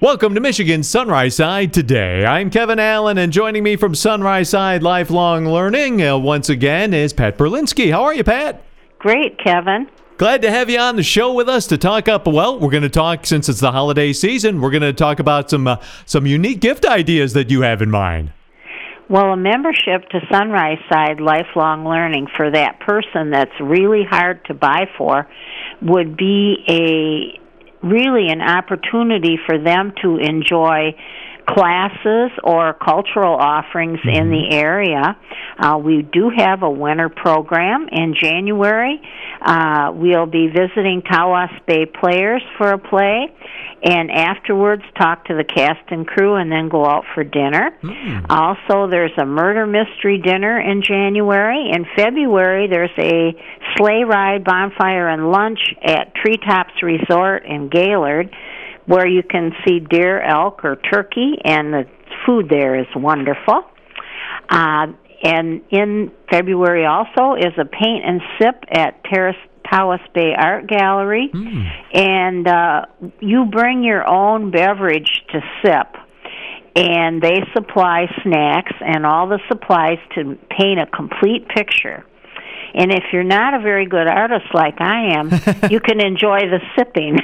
Welcome to Michigan Sunrise Side Today. I'm Kevin Allen, and joining me from Sunrise Side Lifelong Learning once again is Pat Berlinski. How are you, Pat? Great, Kevin. Glad to have you on the show with us to talk up. Well, we're going to talk, since it's the holiday season, we're going to talk about some unique gift ideas that you have in mind. Well, a membership to Sunrise Side Lifelong Learning for that person that's really hard to buy for would be really an opportunity for them to enjoy classes or cultural offerings in the area. We do have a winter program in January. We'll be visiting Tawas Bay Players for a play, and afterwards talk to the cast and crew and then go out for dinner. Also, there's a murder mystery dinner in January. In February, there's a sleigh ride, bonfire, and lunch at Treetops Resort in Gaylord, where you can see deer, elk, or turkey, and the food there is wonderful. And in February also is a paint and sip at Tawas Bay Art Gallery, and you bring your own beverage to sip, and they supply snacks and all the supplies to paint a complete picture. And if you're not a very good artist like I am, you can enjoy the sipping.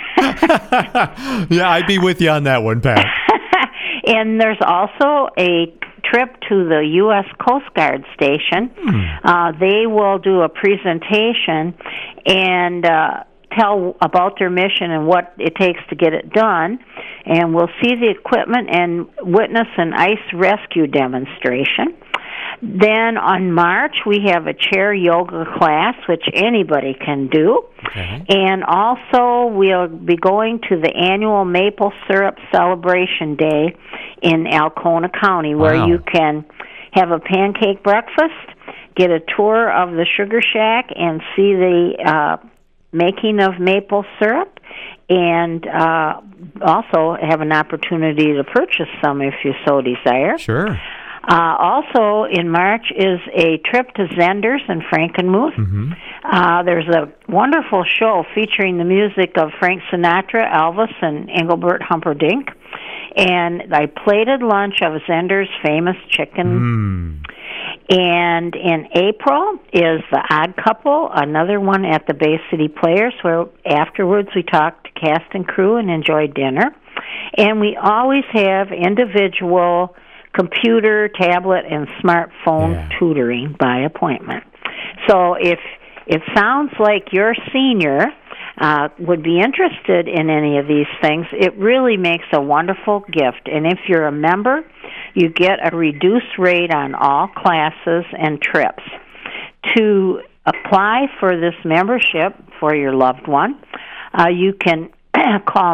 Yeah, I'd be with you on that one, Pat. And there's also a trip to the U.S. Coast Guard station. They will do a presentation and tell about their mission and what it takes to get it done. And we'll see the equipment and witness an ice rescue demonstration. Then on March, we have a chair yoga class, which anybody can do. Okay. And also, we'll be going to the annual Maple Syrup Celebration Day in Alcona County, where you can have a pancake breakfast, get a tour of the Sugar Shack, and see the making of maple syrup, and also have an opportunity to purchase some if you so desire. Sure. Also, in March is a trip to Zenders in Frankenmuth. There's a wonderful show featuring the music of Frank Sinatra, Elvis, and Engelbert Humperdinck. And a plated lunch of Zenders' famous chicken. And in April is the Odd Couple, another one at the Bay City Players, where afterwards we talk to cast and crew and enjoy dinner. And we always have individual computer, tablet, and smartphone tutoring by appointment. So if it sounds like your senior would be interested in any of these things, it really makes a wonderful gift. And if you're a member, you get a reduced rate on all classes and trips. To apply for this membership for your loved one, you can call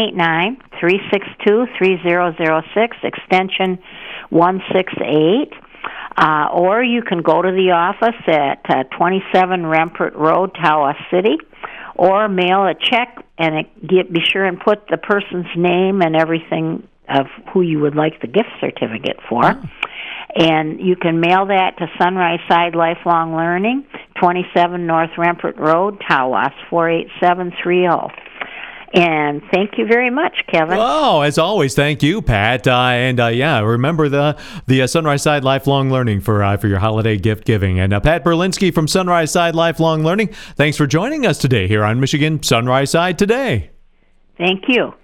989-362-3006, extension 168, or you can go to the office at 27 Rempert Road, Tawas City, or mail a check and be sure and put the person's name and everything of who you would like the gift certificate for. And you can mail that to Sunrise Side Lifelong Learning, 27 North Rempert Road, Tawas, 48730. And thank you very much, Kevin. Oh, as always, thank you, Pat. Remember the Sunrise Side Lifelong Learning for your holiday gift giving. And Pat Berlinski from Sunrise Side Lifelong Learning, thanks for joining us today here on Michigan Sunrise Side Today. Thank you.